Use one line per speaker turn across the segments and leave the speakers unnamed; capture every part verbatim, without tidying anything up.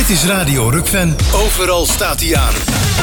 Dit is Radio Rukven. Overal staat hij aan.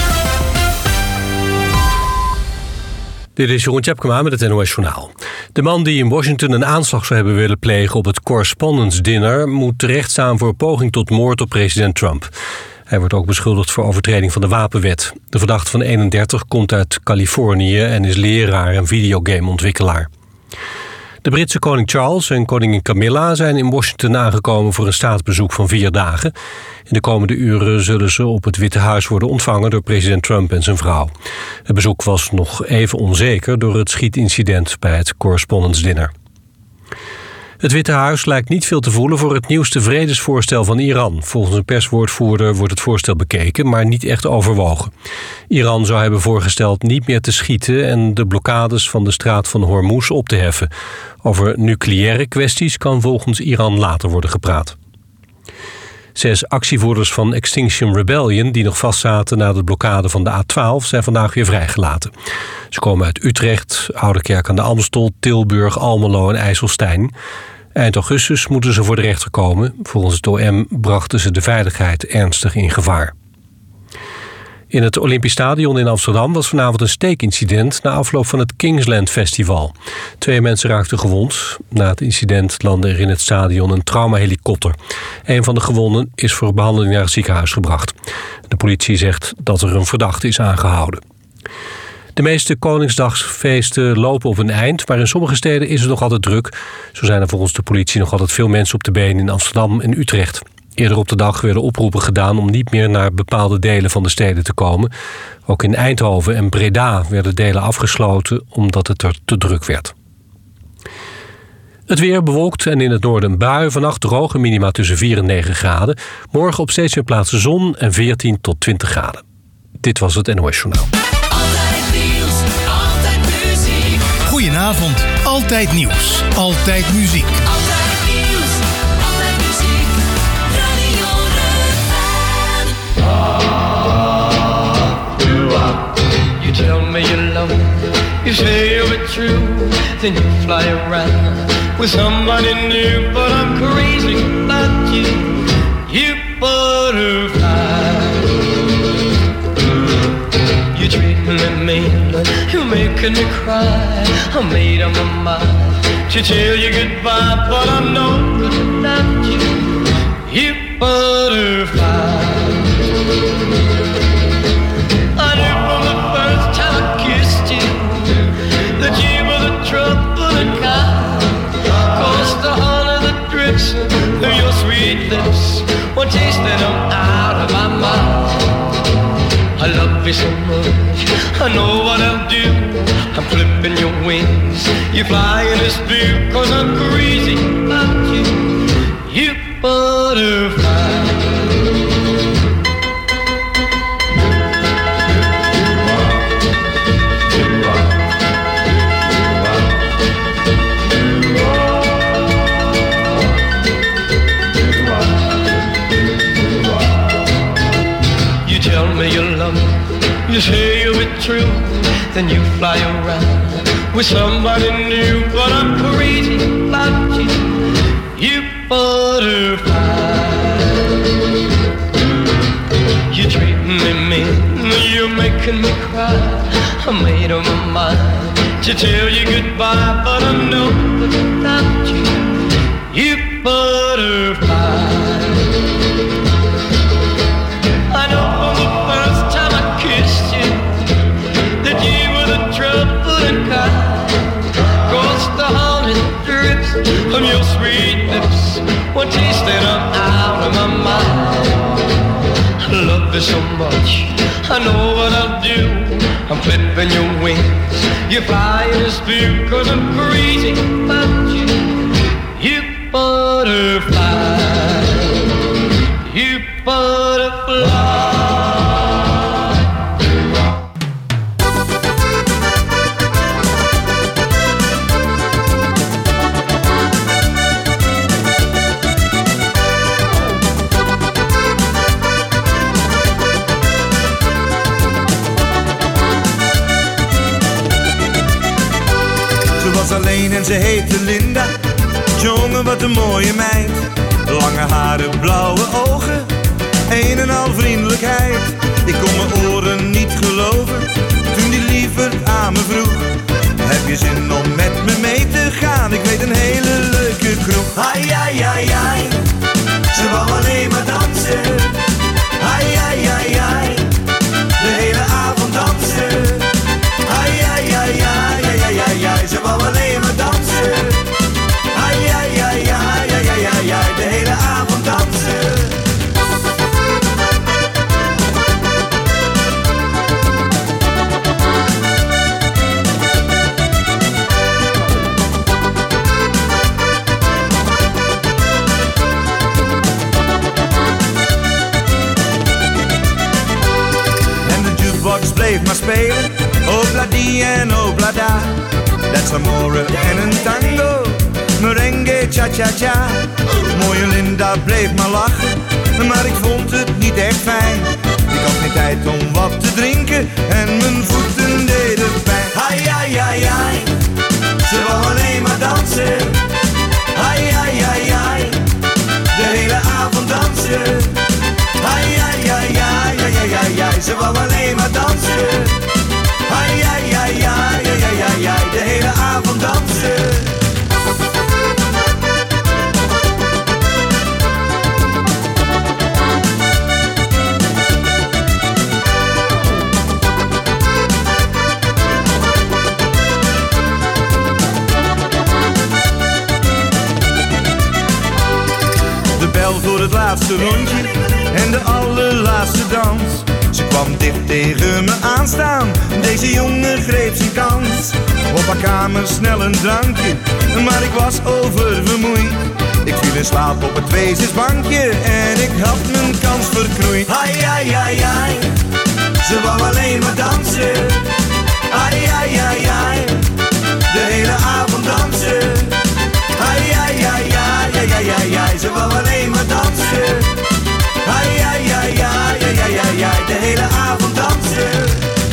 Dit is Jeroen Tjepkema met het N O S Journaal. De man die in Washington een aanslag zou hebben willen plegen op het Correspondence Dinner moet terechtstaan voor poging tot moord op president Trump. Hij wordt ook beschuldigd voor overtreding van de wapenwet. De verdachte van eenendertig komt uit Californië en is leraar en videogameontwikkelaar. De Britse koning Charles en koningin Camilla zijn in Washington aangekomen voor een staatsbezoek van vier dagen. In de komende uren zullen ze op het Witte Huis worden ontvangen door president Trump en zijn vrouw. Het bezoek was nog even onzeker door het schietincident bij het Correspondence Dinner. Het Witte Huis lijkt niet veel te voelen voor het nieuwste vredesvoorstel van Iran. Volgens een perswoordvoerder wordt het voorstel bekeken, maar niet echt overwogen. Iran zou hebben voorgesteld niet meer te schieten en de blokkades van de straat van Hormuz op te heffen. Over nucleaire kwesties kan volgens Iran later worden gepraat. Zes actievoerders van Extinction Rebellion die nog vastzaten na de blokkade van de A twaalf zijn vandaag weer vrijgelaten. Ze komen uit Utrecht, Ouderkerk aan de Amstel, Tilburg, Almelo en IJsselstein. Eind augustus moeten ze voor de rechter komen. Volgens het O M brachten ze de veiligheid ernstig in gevaar. In het Olympisch Stadion in Amsterdam was vanavond een steekincident na afloop van het Kingsland Festival. Twee mensen raakten gewond. Na het incident landde er in het stadion een traumahelikopter. Een van de gewonden is voor behandeling naar het ziekenhuis gebracht. De politie zegt dat er een verdachte is aangehouden. De meeste Koningsdagsfeesten lopen op een eind, maar in sommige steden is het nog altijd druk. Zo zijn er volgens de politie nog altijd veel mensen op de been in Amsterdam en Utrecht. Eerder op de dag werden oproepen gedaan om niet meer naar bepaalde delen van de steden te komen. Ook in Eindhoven en Breda werden delen afgesloten omdat het er te druk werd. Het weer bewolkt en in het noorden een bui. Vannacht droge minima tussen vier en negen graden. Morgen op steeds meer plaatsen zon en veertien tot twintig graden. Dit was het N O S Journaal.
Altijd nieuws, altijd muziek. Goedenavond, altijd nieuws, altijd muziek. Altijd nieuws, altijd muziek. Radio Rukven.
You tell me you love me, you say you're true, then you fly around with somebody new, but I'm crazy about you, you butterfly. You treat me mean, you're making me cry. I made up my mind to tell you goodbye, but I know that without you, you butterfly. I knew from the first time I kissed you that you were the trouble and kind. 'Cause the honey that drips through your sweet lips, one taste that I'm out of my mind. I love you so much, I know what I'll do. I'm clipping your wings, you fly in this blue. 'Cause I'm crazy about you, you butterfly. You tell me you love me, you say you'll be true, then you fly around with somebody new. But I'm crazy about you, you butterfly. You treat me mean, you're making me cry. I made up my mind to tell you goodbye, but I know that without you, you butterfly. I know from the first time I kissed you that you were the trouble and kind. 'Cause the honey drips from your sweet lips, one taste and I'm out of my mind. I love you so much, I know what I'll do. I'm clipping your wings, you fly in this blue. 'Cause I'm crazy about you, you butterfly, you butterfly.
Alleen en ze heette Linda. Jongen, wat een mooie meid. Lange haren, blauwe ogen een en al vriendelijkheid. Ik kon mijn oren niet geloven toen die lieverd aan me vroeg: heb je zin om met me mee te gaan? Ik weet een hele leuke kroeg. Ai, ai, ai, ai, ze wou alleen maar dansen. Ai, ai, ai, ai, de hele avond dansen. Ai, ai, ai, ai, ai, ai, ai, ai, ze wou alleen maar dansen. Ai, ai, ai, ai, ai, ai, ai, ai, de hele avond dansen. Bleef maar spelen, obla di en obla da. Dat is amore en een tango, merengue, cha-cha-cha. Mooie Linda bleef maar lachen, maar ik vond het niet echt fijn. Ik had geen tijd om wat te drinken en mijn voeten deden pijn. Ai, ai, ai, ai, ze wou alleen maar dansen. Ai, ai, ai, ai, de hele avond dansen. Ai, ai, ai, ai, ai, ai, ai, ai, ze wou alleen maar dansen. Ai, ai, ai, ai, ai, ai, ai, ai, de hele avond dansen. De bel voor het laatste rondje en de allerlaatste dans. Ze kwam dicht tegen me aanstaan, deze jongen greep zijn kans. Op haar kamer snel een drankje, maar ik was oververmoeid. Ik viel in slaap op het weesjesbankje en ik had mijn kans verknoeid. Ai, ai, ai, ai, ze wou alleen maar dansen. Ai, ai, ai, ai, de hele avond dansen. Ai, ai, ai, ai, ai, ai, ai, ai, ze wou alleen maar dansen. Ai, ai, ai, ai, ai, ai, ai, ai, de hele avond dansen.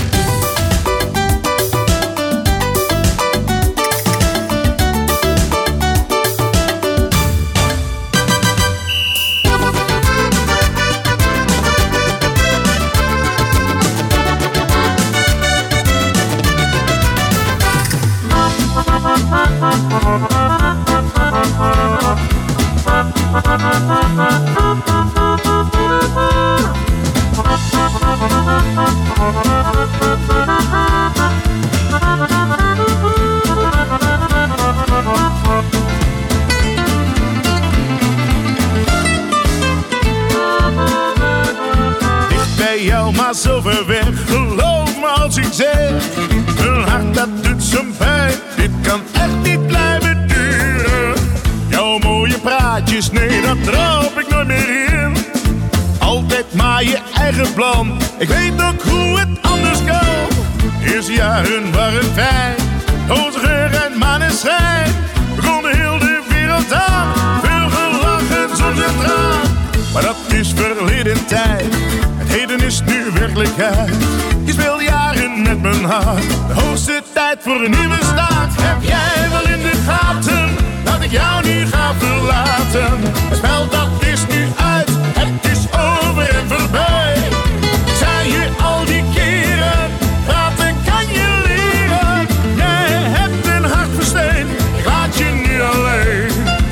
Dicht bij jou, maar zo ver weg. Geloof me als ik zeg, een hart dat doet zijn pijn. Dit kan echt niet blijven duren. Jouw mooie praatjes, nee, dat trap ik nooit meer in. Altijd maar je eigen plan, ik weet ook hoe het anders kan. Eerste jaren waren fijn, roze geur en maneschijn. Begonnen heel de wereld aan, veel gelachen, soms een traan. Maar dat is verleden tijd, het heden is nu werkelijkheid. Je speelt jaren met mijn hart, de hoogste tijd voor een nieuwe start. Heb jij wel in de gaten, dat ik jou nu ga verlaten? Het spel dat is nu uit, het is over en voorbij. Ik zei je al die keren, praten kan je leren. Jij hebt een hart versteen, ik laat je nu alleen.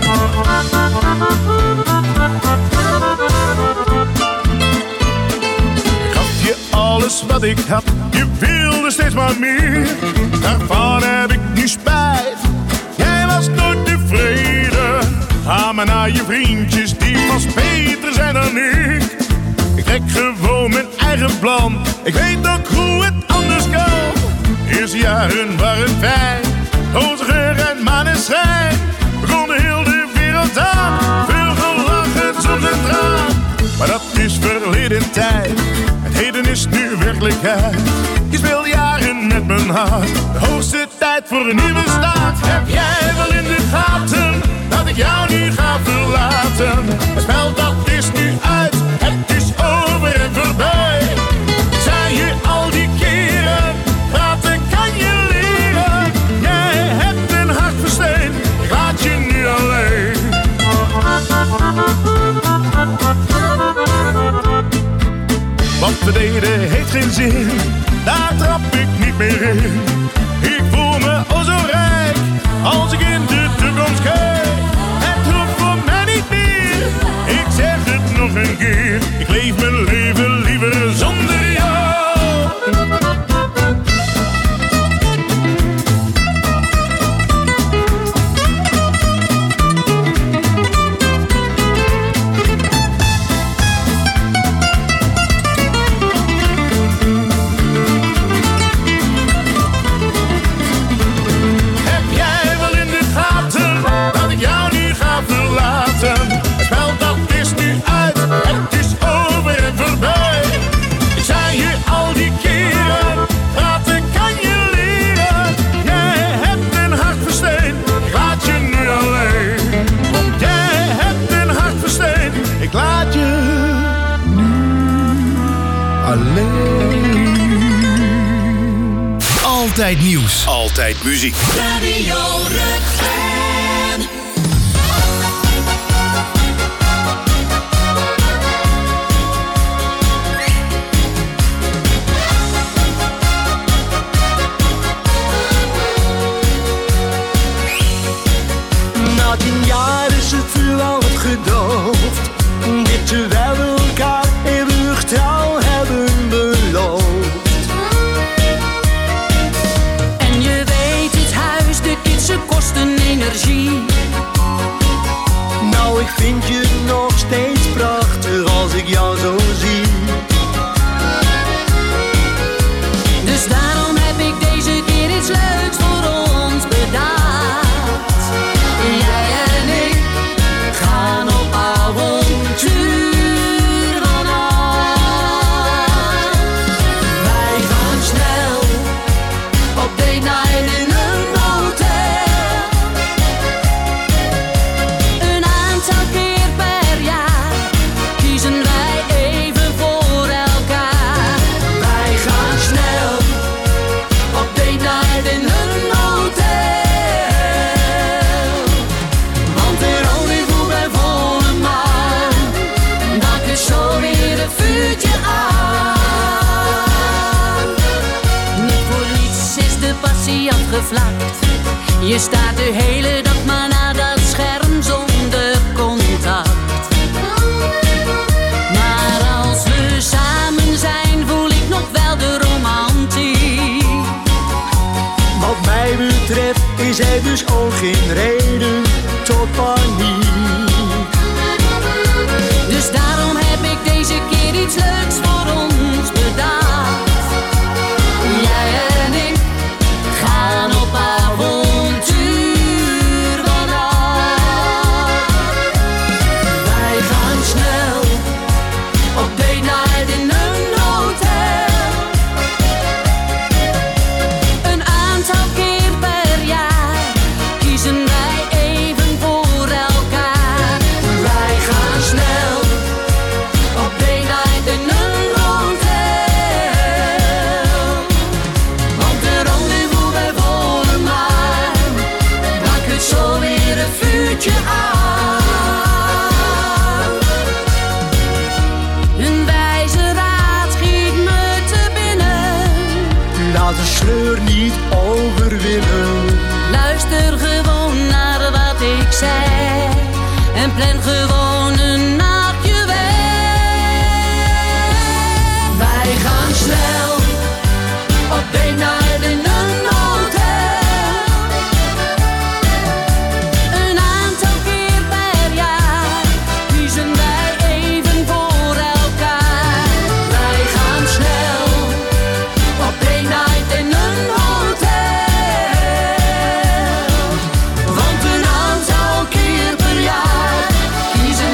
Ik gaf je alles wat ik had, je wilde steeds maar meer. Daarvan heb ik nu spijt, jij was nooit tevreden. Ga maar naar je vriendjes, die vast beter zijn dan ik. Ik trek gewoon mijn eigen plan, ik weet ook hoe het anders kan. Eerste jaren waren fijn, roze geur en maneschijn. Begonnen heel de wereld aan, veel gelachen, soms een traan. Maar dat is verleden tijd, het heden is nu werkelijkheid. Je speelt jaren met mijn hart, de hoogste tijd voor een nieuwe start. Heb jij wel in de gaten, dat ik jou nu ga verlaten? Het spel dat is nu uit, het is over en voorbij. Ik zei je al die keren, praten kan je leren. Jij hebt een hart versteen, ik laat je nu alleen. verleden heeft geen zin, daar trap ik niet meer in. Ik voel me o zo rijk, als ik in de toekomst kijk. Het hoeft voor mij niet meer, ik zeg het nog een keer. Ik leef mijn leven liever zonder jou.
Altijd nieuws. Altijd muziek.
Radio Ruggen.
Na tien jaar is het vuur al wat gedoofd. Dit terwijl we elkaar eeuwig trouw hebben beloofd.
Ze kosten energie.
Nou, ik vind je nog steeds prachtig als ik jou zo zie.
Dus daarom heb ik deze keer iets leuks voor ons bedacht. Jij en ik gaan op avontuur vannacht. Wij gaan snel op date night in een afgevlakt. Je staat de hele dag maar naar dat scherm zonder contact. Maar als we samen zijn voel ik nog wel de romantiek.
Wat mij betreft is er dus ook geen reden tot paniek.
Dus daarom heb ik deze keer iets leuks voor ons bedacht. Jij en ik gaan op avontuur vannacht. Wij gaan snel op date night in een hotel. Een aantal keer per jaar kiezen wij even voor elkaar. Wij gaan snel op date night in een aan. Een wijze raad schiet me te binnen.
Laat de sleur niet overwinnen.
Luister gewoon naar wat ik zei en plan gewoon een nachtje weg. Wij gaan snel op date night in een kiezen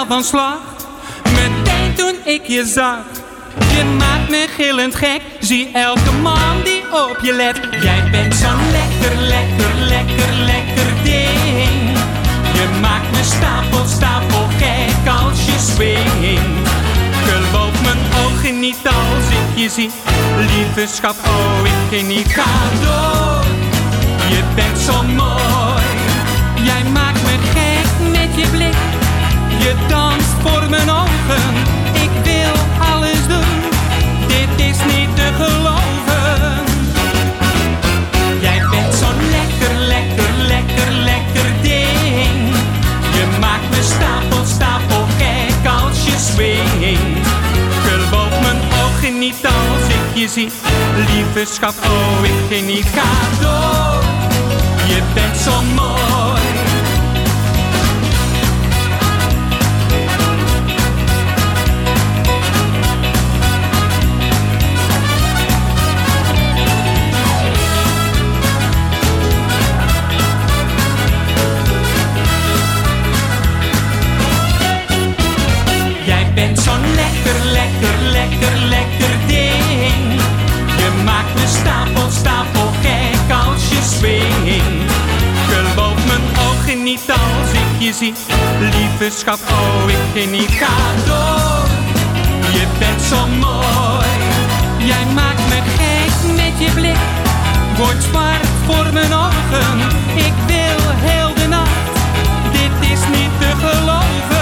helemaal van slag. Meteen toen ik je zag. Je maakt me gillend gek. Zie elke man die op je let. Jij bent zo'n lekker, lekker, lekker, lekker ding. Je maakt me stapel, stapel gek als je swingt. Geloof mijn ogen niet als ik je zie. Lieve schat, oh ik geniet. Ga door, je bent zo mooi. Jij maakt me gek met je blik. Je danst voor mijn ogen. Ik wil alles doen. Dit is niet te geloven. Jij bent zo'n lekker, lekker, lekker, lekker ding. Je maakt me stapel, stapel gek als je swingt. Geloof mijn ogen niet als ik je zie. Lieve schat, oh ik geniet. Ga door, je bent zo mooi. Bent zo'n lekker, lekker, lekker, lekker ding. Je maakt me stapel, stapel gek als je swingt. Geloof mijn ogen niet als ik je zie. Lieve schat, oh ik geniet. Ga door, je bent zo mooi. Jij maakt me gek met je blik. Wordt zwart voor mijn ogen. Ik wil heel de nacht. Dit is niet te geloven.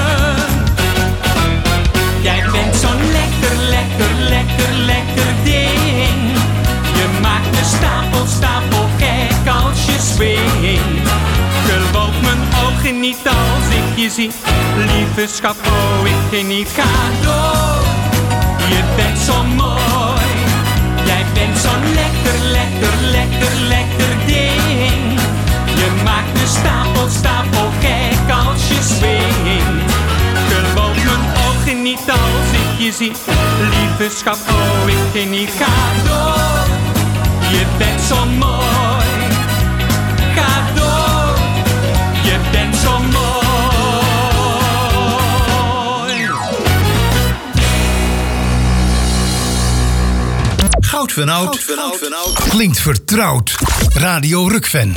Jij bent zo'n lekker, lekker, lekker, lekker ding. Je maakt me stapel, stapel gek als je swingt. Geloof mijn ogen niet als ik je zie. Lieve schat, oh ik geniet. Ga door, je bent zo mooi. Jij bent zo'n lekker, lekker, lekker, lekker ding. Je maakt me stapel, stapel gek als je swingt. Geloof mijn ogen niet als ik je zie. Lieve schat, oh ik geniet. Ga door, je bent zo mooi. Ga door, je bent zo mooi.
Goud van Oud klinkt vertrouwd. Radio Rukven.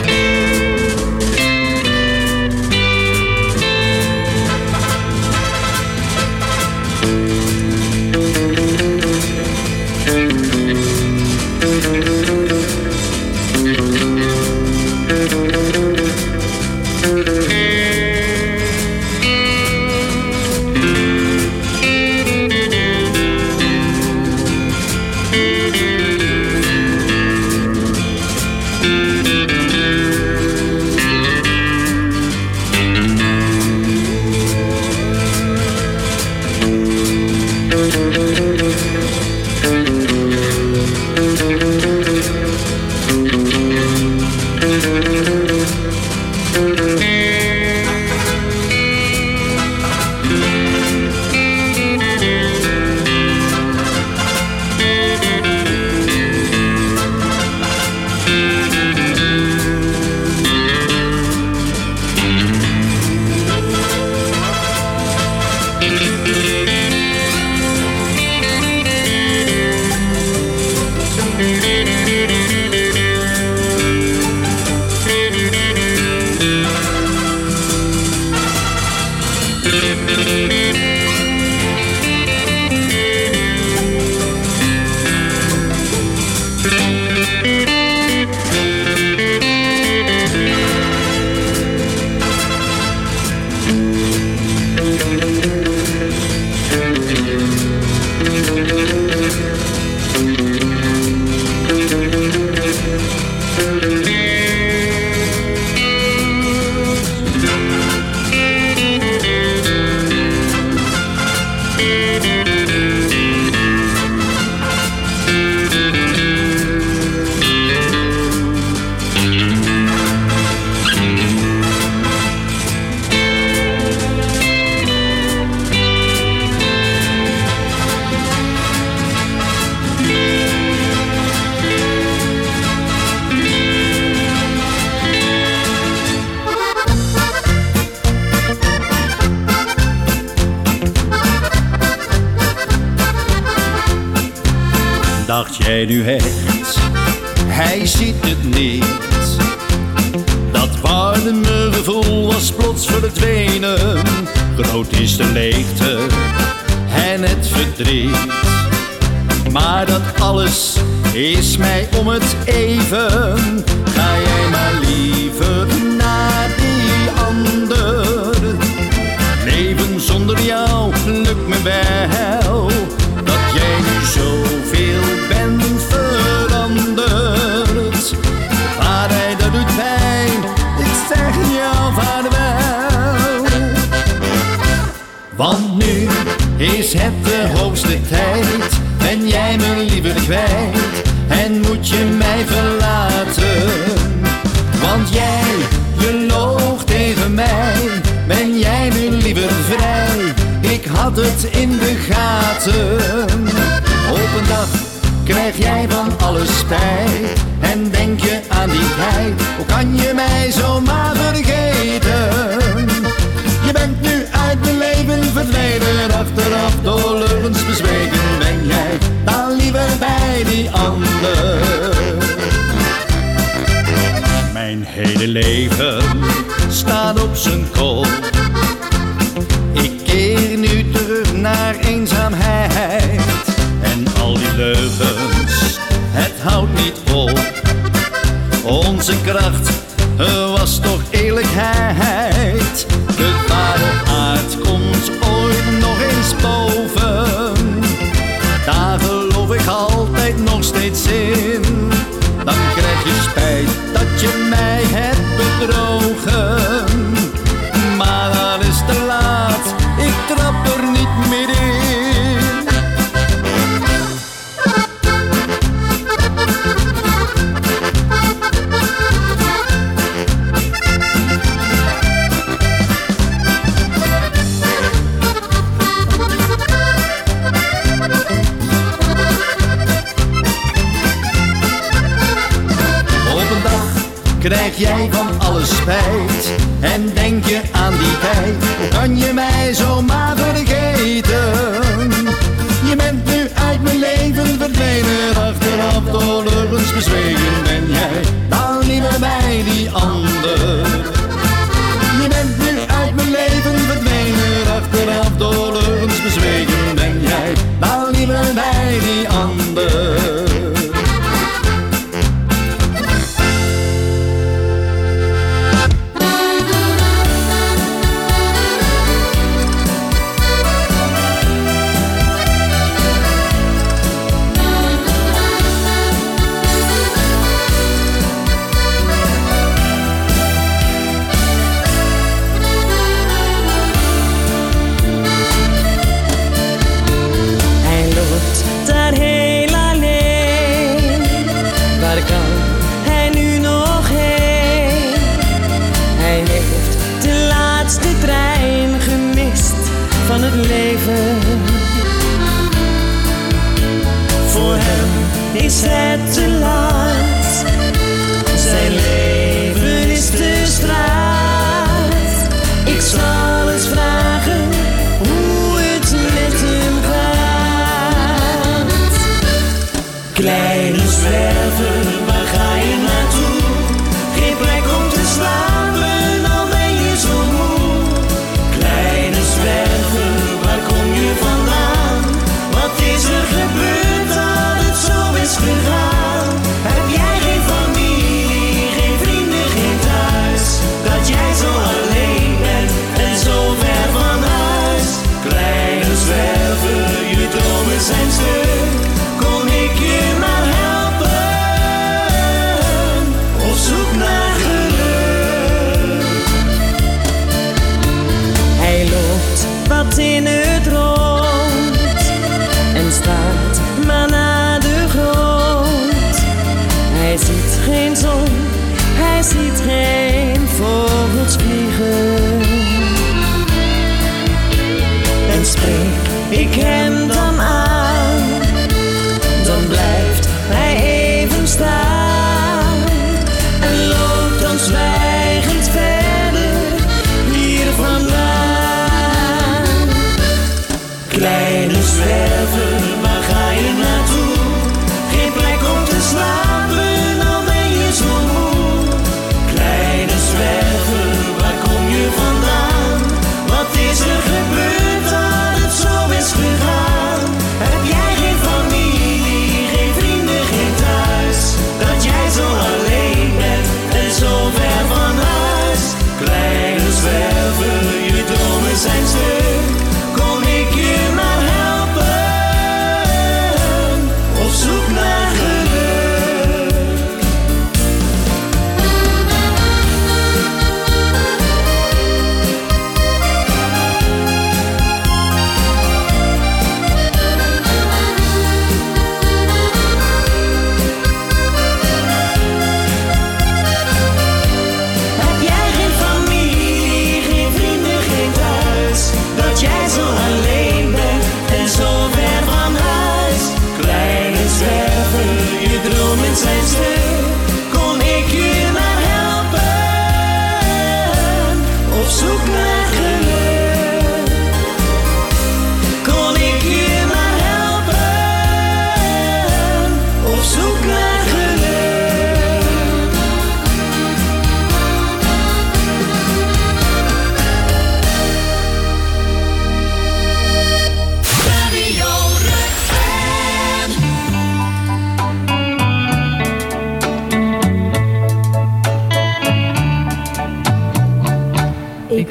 jij nu hecht, hij ziet het niet. Dat warme gevoel was plots verdwenen. Groot is de leegte en het verdriet. Maar dat alles is mij om het even. Ga jij maar liever naar die ander. Leven zonder jou lukt me wel. Dat jij nu zoveel bent veranderd. Waarheid, dat doet pijn, ik zeg jou vaarwel. Want nu is het de hoogste tijd. Ben jij me liever kwijt en moet je mij verlaten. Want jij, je loog tegen mij. Ben jij nu liever vrij? Ik had het in de gaten. Op een dag krijg jij van alles spijt. En denk je aan die tijd, hoe kan je mij zomaar vergeten? Je bent nu uit mijn leven verdwenen. Achteraf door leugens bezweken. Ben jij dan liever bij die ander? Mijn hele leven staat op zijn kop. Ik keer nu terug naar eenzaamheid. En al die leugens, het houdt niet op. Onze kracht was toch eerlijkheid. De ware aard komt ooit nog eens boven. Daar geloof ik altijd nog steeds in. Dan krijg je spijt dat je mij hebt bedrogen. Maar dan is te laat, ik trap er niet meer in. Krijg jij van alles spijt en denk je aan die tijd, hoe kan je mij zomaar vergeten? Je bent nu uit mijn leven verdwenen, achteraf door leugens bezwegen. Ben jij dan liever bij die ander? Je bent nu uit mijn leven verdwenen, achteraf door leugens bezwegen. Ben jij dan liever bij die ander?
Van het leven. Voor hem is het te laat. Zijn leven is de straat. Ik zal eens vragen hoe het met hem gaat. Kleine zwerver, waar ga je naartoe? Geen plek om te slapen, al ben je zo moe. Kleine zwerver, waar kom je vandaan? Wat is er gebeurd dat het zo is gegaan? Heb jij geen familie, geen vrienden, geen thuis? Dat jij zo alleen bent en zo ver van huis? Kleine zwerver, je dromen zijn stuk. Kon ik je maar helpen? Op zoek naar geluk. Hij loopt wat in het rond en staat maar naar de grond. Hij ziet geen zon, hij ziet geen vogels vliegen. En spreek ik hem dan aan, dan blijft hij even staan en loopt dan zwijgend verder hier vandaan. Kleine zwerver, waar ga je naartoe? Geen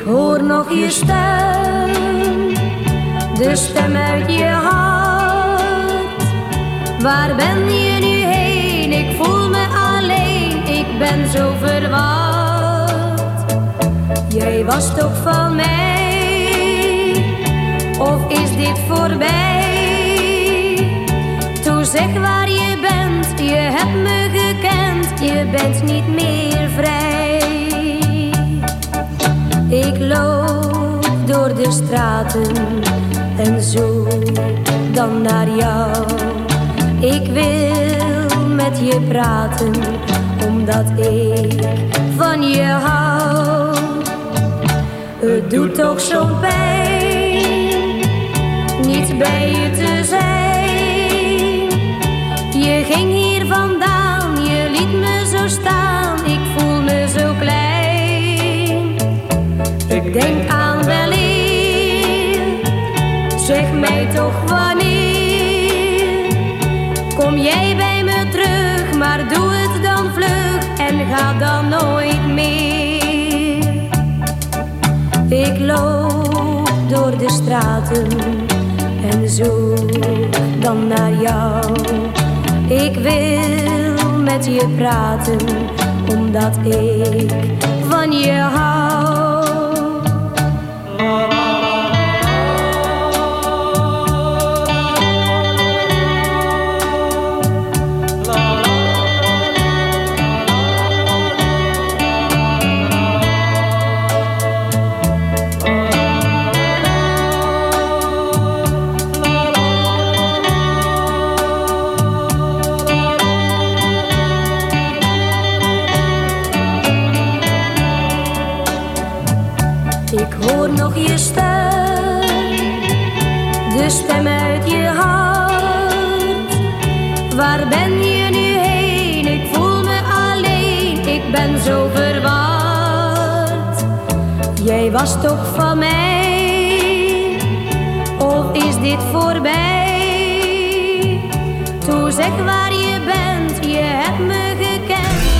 hoor nog je stem, de stem uit je hart. Waar ben je nu heen? Ik voel me alleen, ik ben zo verward. Jij was toch van mij, of is dit voorbij? Toe zeg waar je bent, je hebt me gekend, je bent niet meer vrij. Ik loop door de straten en zoek dan naar jou. Ik wil met je praten, omdat ik van je hou. Het doet toch zo'n pijn, niet bij je te zijn. Je ging hier vandaan, je liet me zo staan, ik voel me zo klein. Ik denk aan weleer, zeg mij toch wanneer. Kom jij bij me terug, maar doe het dan vlug en ga dan nooit meer. Ik loop door de straten en zoek dan naar jou. Ik wil met je praten, omdat ik van je hou. Nog je stem, de stem uit je hart. Waar ben je nu heen? Ik voel me alleen, ik ben zo verward. Jij was toch van mij, of is dit voorbij? Toe zeg waar je bent, je hebt me gekend.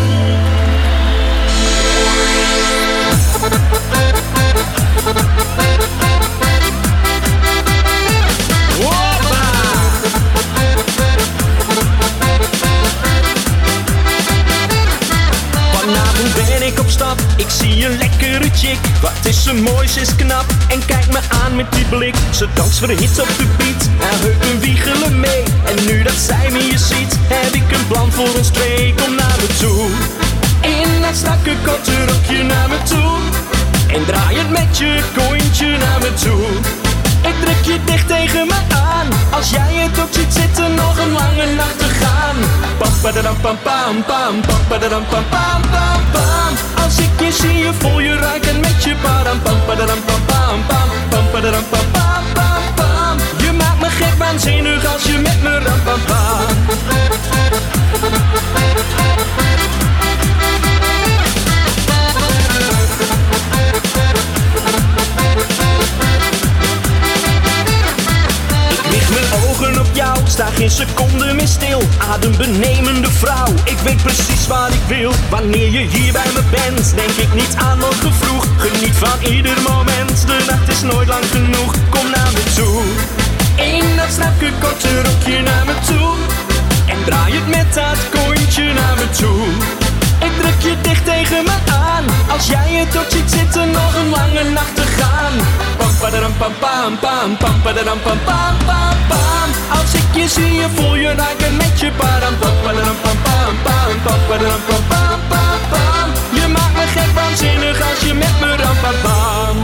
Vanavond ben ik op stap, ik zie een lekkere chick. Wat is ze mooi, ze is knap en kijk me aan met die blik. Ze danst verhit op de beat, haar heupen wiegelen mee. En nu dat zij me hier ziet, heb ik een plan voor ons twee. Kom naar me toe, in dat strakke korte rokje naar me toe. En draai het met je kontje naar me toe. Ik druk je dicht tegen me aan, als jij het ook ziet zitten, nog een lange nacht te gaan. Pam padadam pam pam pam, pam padadam pam pam pam pam. Als ik je zie, je voel je ruiken met je padam. Pam padadam pam pam pam, pam padadam pam pam pam pam. Je maakt me gek waanzinnig als je met me ram pam pam. Ogen op jou, sta geen seconde meer stil. Adembenemende vrouw, ik weet precies wat ik wil. Wanneer je hier bij me bent, denk ik niet aan morgen vroeg. Geniet van ieder moment, de nacht is nooit lang genoeg. Kom naar me toe, in dat strakke korte rokje naar me toe. En draai het met dat kontje naar me toe. Ik druk je dicht tegen me aan, als jij het ook ziet zitten, nog een lange nacht te gaan. Pam padadam pam pam pam, pam padadam pam pam pam pam. Als ik je zie, je voel je raken met je padam. Pam padadam pam pam pam, pam padadam pam pam pam pam. Je maakt me gek waanzinnig als je met me ram pam pam.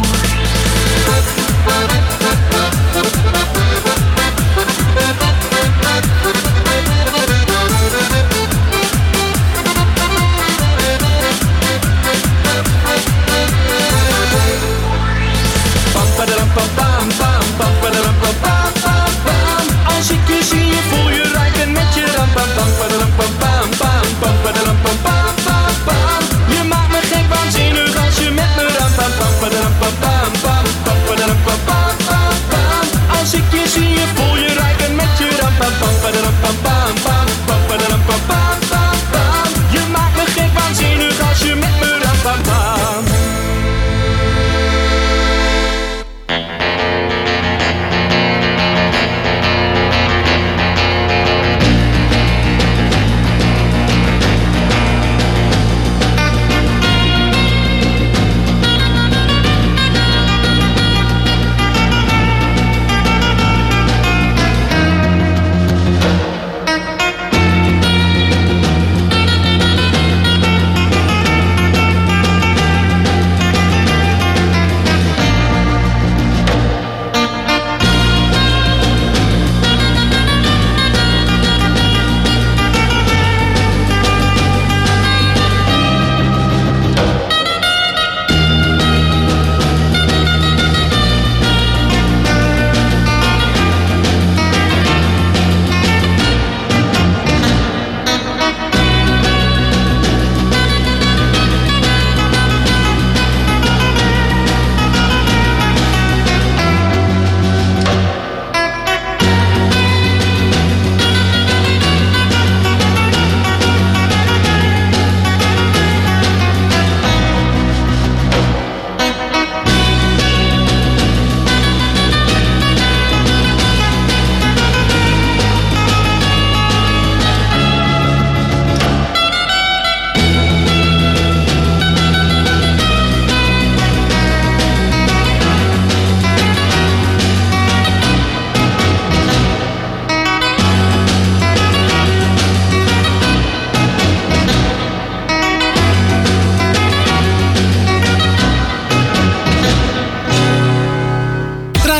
Als ik je zie, je voel je ruiken met je ram pam pam pam pam pam pam pam pam pam.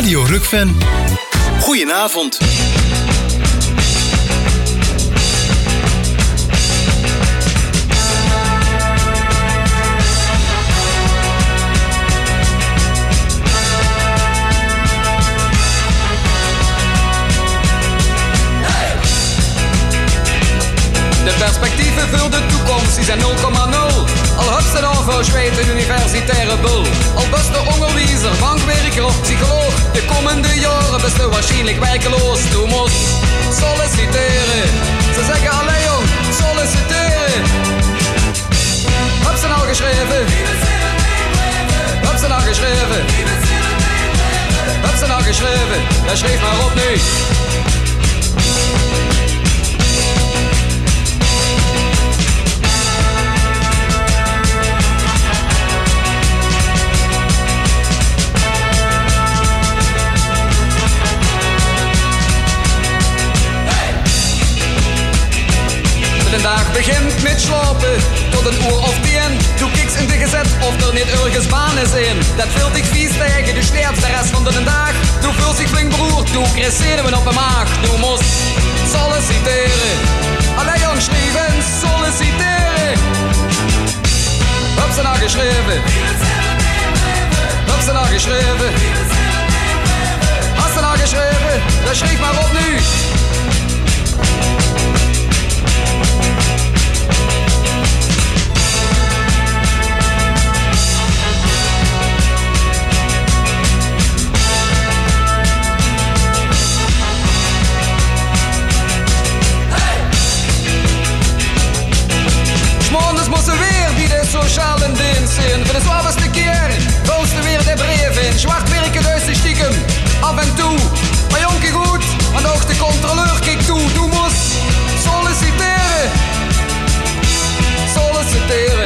Radio Rukven. Goedenavond.
De perspectieven voor de toekomst die zijn nul komma nul. Al heb ze dan verzweet een universitaire bul. Al best de onderwijzer, bankwerker of psycholoog. De komende jaren best du waarschijnlijk werkeloos. Du moest solliciteren. Ze zeggen alleen jong, solliciteren. Heb ze nou geschreven? Heb ze nou geschreven? Heb ze nou geschreven? Ja, schreef maar op nu. De dag begint met slapen, tot een uur of tien. Doe kiks in de gezet of er niet ergens baan is in. Dat vult ik vies tegen, du sterft de rest van de dag. Du voelt zich flink beroerd, du krijgt zenuwen op de maag. Du moest solliciteren. Allee jong, schrijven, solliciteren. Heb ze nou geschreven? Heb ze nou geschreven? Hast ze nou geschreven? Dan schrijf maar op nu. Moesten weer die de sociale dienst in. Voor de zwaarste keer roosten weer de brief in. Zwart werken dus de stiekem af en toe. Maar jonkie goed, want ook de controleur kijkt toe. Du moest solliciteren. Solliciteren.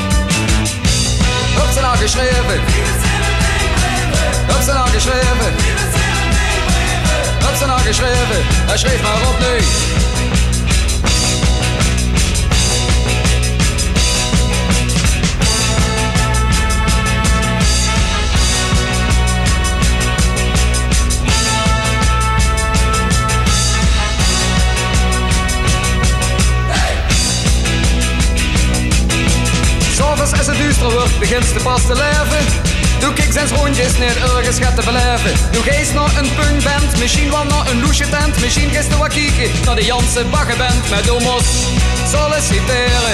Heb ze nou geschreven? Heb ze nou geschreven? Heb ze nou geschreven? Hij schreef maar op nu. Als het duister wordt, begint ze pas te leven. Doe kiks en rondjes, niet ergens gaat te beleven. Doe geest naar een punkband, misschien wel naar een loesje tent. Misschien geest er wat kieken naar de Janse baggenband. Maar du moest solliciteren.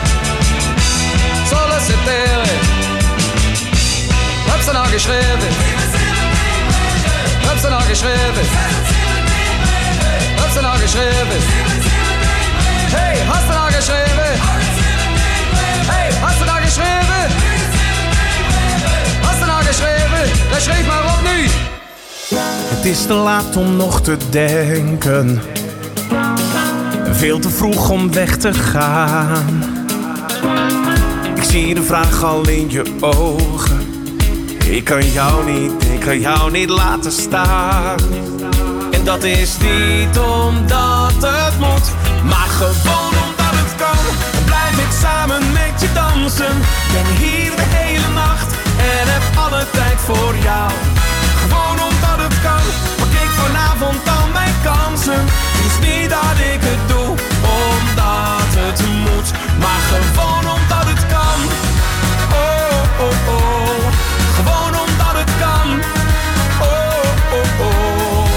Solliciteren. Heb ze nou geschreven? Heb ze nou geschreven? Heb ze nou geschreven? Hey, hast du nou geschreven? Hey, hast du nou geschreven? Hast du nou geschreven? Dan schreef maar op nu.
Het is te laat om nog te denken. Veel te vroeg om weg te gaan. Ik zie de vraag al in je ogen. Ik kan jou niet, ik kan jou niet laten staan. En dat is niet omdat het moet, maar gewoon omdat het kan. Blijf ik samen met je dansen. Ben hier de hele nacht en heb alle tijd voor jou. Gewoon omdat het kan, pak ik vanavond al mijn kansen. Het is niet dat ik het doe, omdat het moet, maar gewoon omdat het kan. Oh, oh, oh. Gewoon omdat het kan. Oh, oh, oh.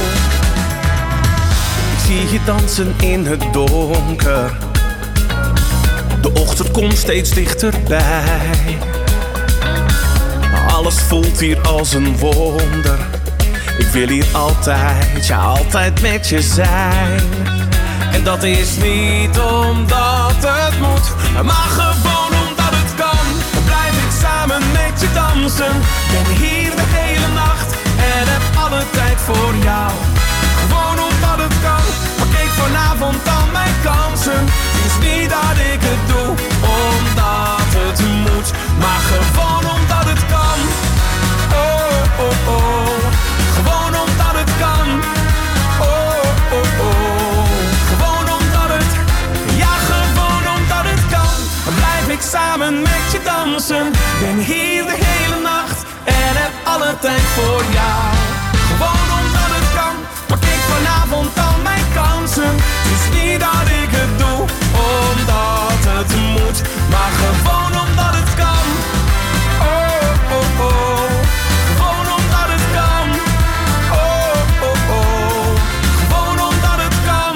Ik zie je dansen in het donker. De ochtend komt steeds dichterbij. Alles voelt hier als een wonder. Ik wil hier altijd, ja altijd met je zijn. En dat is niet omdat het moet, maar gewoon omdat het kan. Blijf ik samen met je dansen. Ben hier de hele nacht en heb alle tijd voor jou. Gewoon omdat het kan, pak ik vanavond al mijn kansen. Het is niet dat ik het doe, omdat het moet, maar gewoon omdat het kan. Oh, oh, oh. Gewoon omdat het kan. Oh, oh, oh. Gewoon omdat het, ja gewoon omdat het kan. Dan blijf ik samen met je dansen. Ben hier de hele nacht en heb alle tijd voor jou. pak ik vanavond al mijn kansen. Het is niet dat ik het doe, omdat het moet, maar gewoon omdat het kan. Oh, oh, oh, gewoon omdat het kan. Oh, oh, oh, gewoon omdat het kan.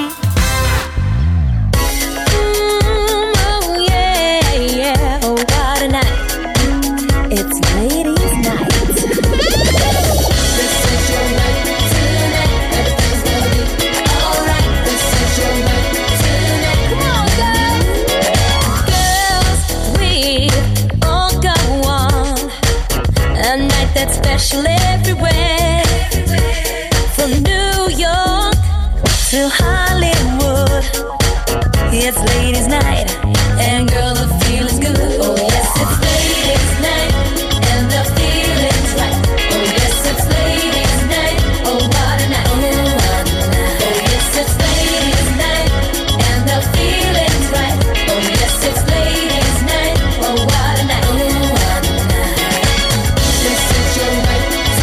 Mm, oh yeah, yeah, oh what a night. It's ladies' night. This is your night tonight. Everything's gonna be alright. This is your night tonight. Come on, girls. Girls, we all go on a night that's special everywhere. From New York to Hollywood, it's ladies' night, and girl, the feeling's good. Oh yes, it's ladies' night, and the feeling's right. Oh yes, it's ladies' night. Oh what a night, oh what a night. Oh yes, it's ladies' night, and the feeling's right. Oh yes, it's ladies' night. Oh what a night, oh what a night. This is your night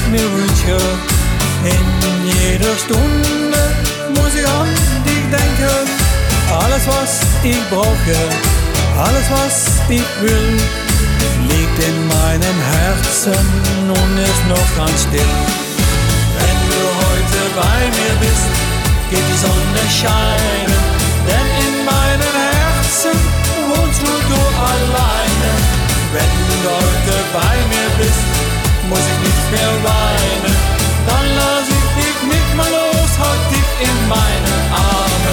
mir wünsche. In jeder Stunde muss ich an dich denken. Alles, was ich brauche, alles, was ich will, liegt in meinem Herzen und ist noch ganz still. Wenn du heute bei mir bist, geht die Sonne scheinen, denn in meinem Herzen wohnst nur du alleine. Wenn du heute bei mir bist, muss ich nicht mehr weinen, dann lass ich dich nicht mal los, halt dich in meine Arme.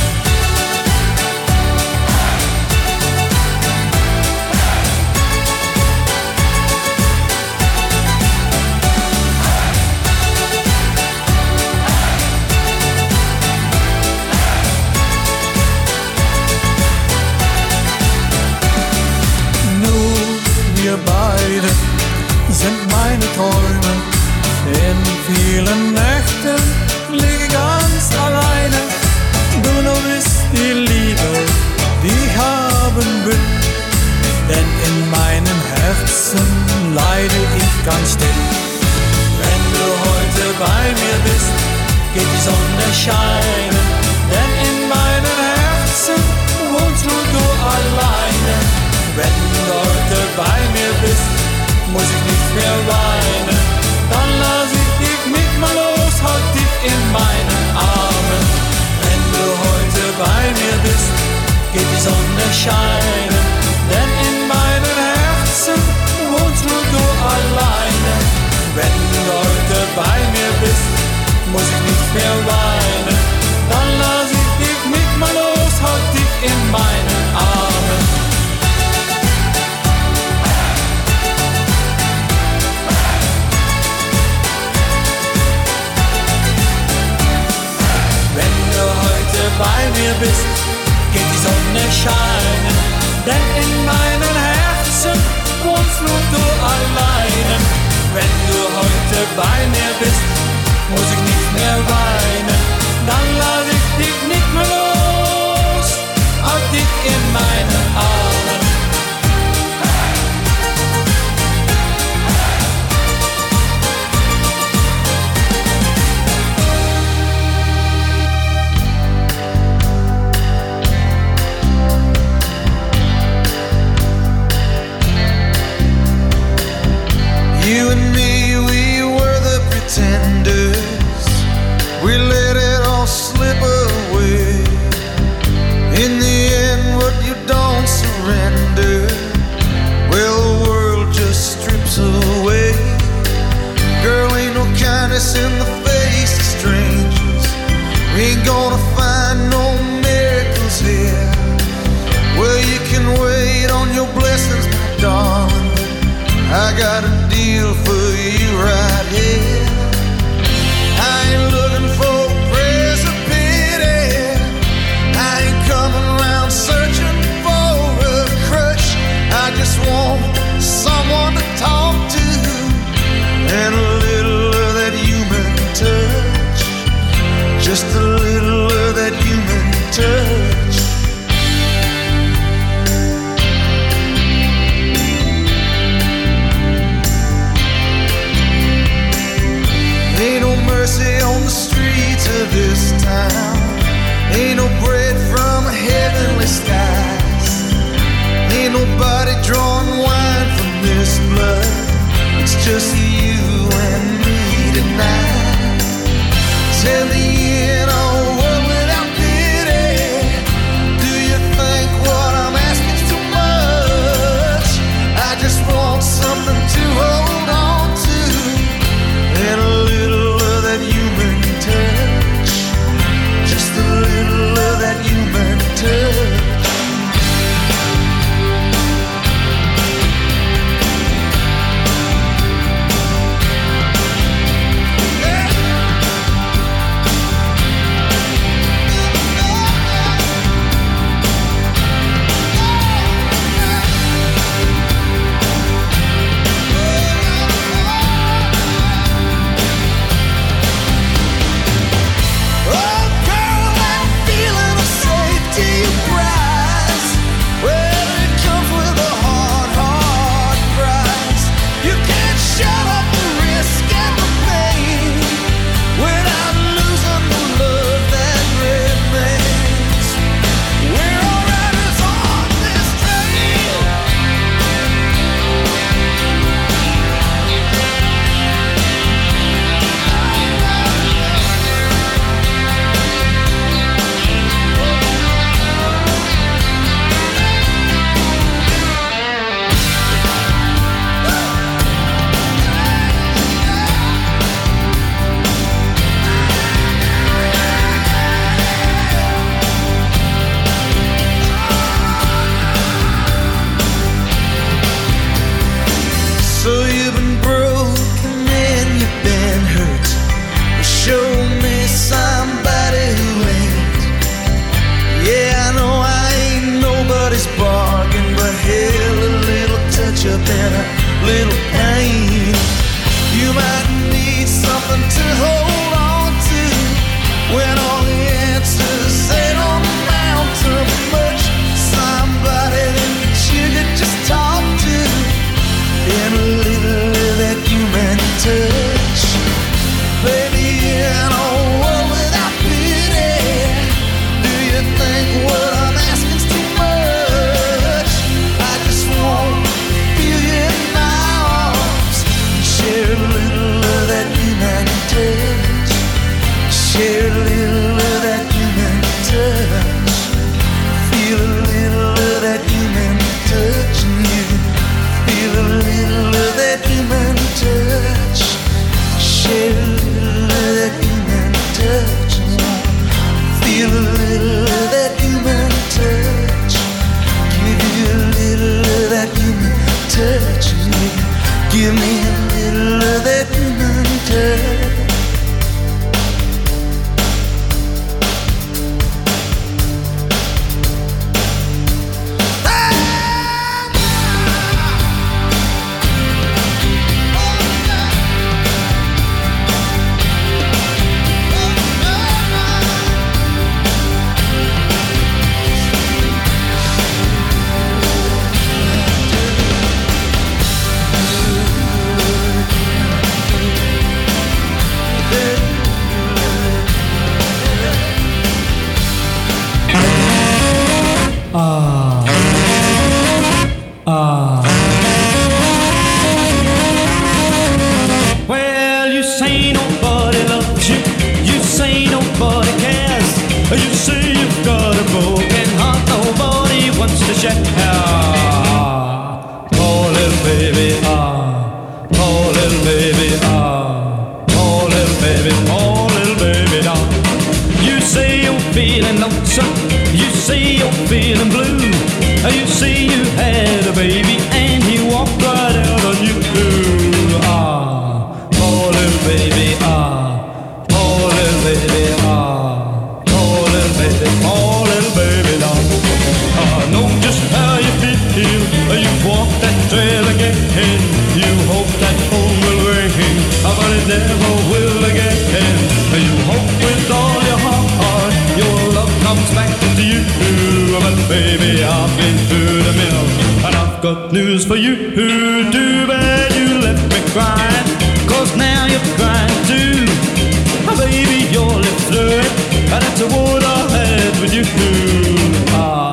Wir beide sind meine Träume. In vielen Nächten liege ich ganz alleine. Du nur bist die Liebe, die ich haben will. Denn in meinem Herzen leide ich ganz still. Wenn du heute bei mir bist, geht die Sonne scheinen. Denn in meinem Herzen wohnst nur du alleine. Wenn du heute bei mir bist, muss ich nicht mehr weinen, dann lass ich dich nicht mal los, halt dich in meinen Armen. Wenn du heute bei mir bist, geht die Sonne scheinen, denn in meinem Herzen wohnst nur du alleine. Wenn du heute bei mir bist, muss ich nicht mehr weinen, dann lass ich dich nicht mal los, halt dich in meinen Armen. Bei mir bist, geht die Sonne scheinen, denn in meinem Herzen wohnst nur du alleine. Wenn du heute bei mir bist, muss ich nicht mehr weinen, dann lass ich dich nicht mehr los, halt dich in meine Arme.
You and me, we were the pretenders. We let it all slip away. In the end, what you don't surrender, well, the world just strips away. Girl, ain't no kindness in the face of strangers. We ain't gonna find no miracles here. Well, you can wait on your blessings, my darling. I got a deal for you right here. I ain't looking for praise or pity. I ain't coming around searching for a crush. I just want someone to talk to and a little of that human touch. Just a little of that human touch. Ain't no mercy on the streets of this town. Ain't no bread from heavenly skies. Ain't nobody drawing wine from this blood. It's just you and me tonight. Tell me in a world without pity, do you think what I'm asking too much? I just want something to hold on to and a little of that human touch. Just a little of that human touch. little pain. You might need something to hold on to when all the answers they don't amount to much. Somebody that you could just talk to in a little of that human touch. Baby, in a world without pity, do you think what I'm asking is too much? I just want to feel you in my arms, share a little of that human touch, share a little of that human touch, feel a little of that human touch, and you feel a little of that human touch, share a little of that human touch, feel a little of that human touch, give you a little of that human touch, give me a little of that human touch.
Well, you say nobody loves you, you say nobody cares, you say you've got a broken heart nobody wants to share. Oh, little baby, ah, oh, little baby, ah, oh, little baby, oh, little baby, doll. You say you're feeling lonesome, you say you're feeling blue, you say you had a baby and he walked right out on you. Ah, oh, little baby, ah, oh, little baby, ah, oh, little baby, oh, little baby, doll. I know just how you feel, you walk that trail again, you hope that phone will ring, but it never will again. You hope with all your heart, your love comes back to you, but baby, I've been through the mill, and I've got news for you. Too bad you left me crying, cause now you're crying too. Baby, you're lived through it, and it's a war I had with you. Ah.